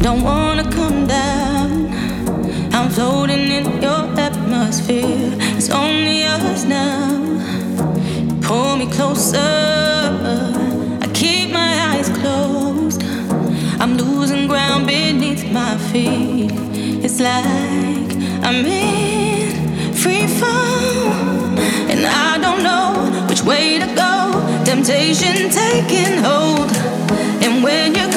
Don't wanna come down. I'm floating in your atmosphere. It's only us now. Pull me closer. I keep my eyes closed. I'm losing ground beneath my feet. It's like I'm in free fall, and I don't know which way to go. Temptation taking hold, and when you're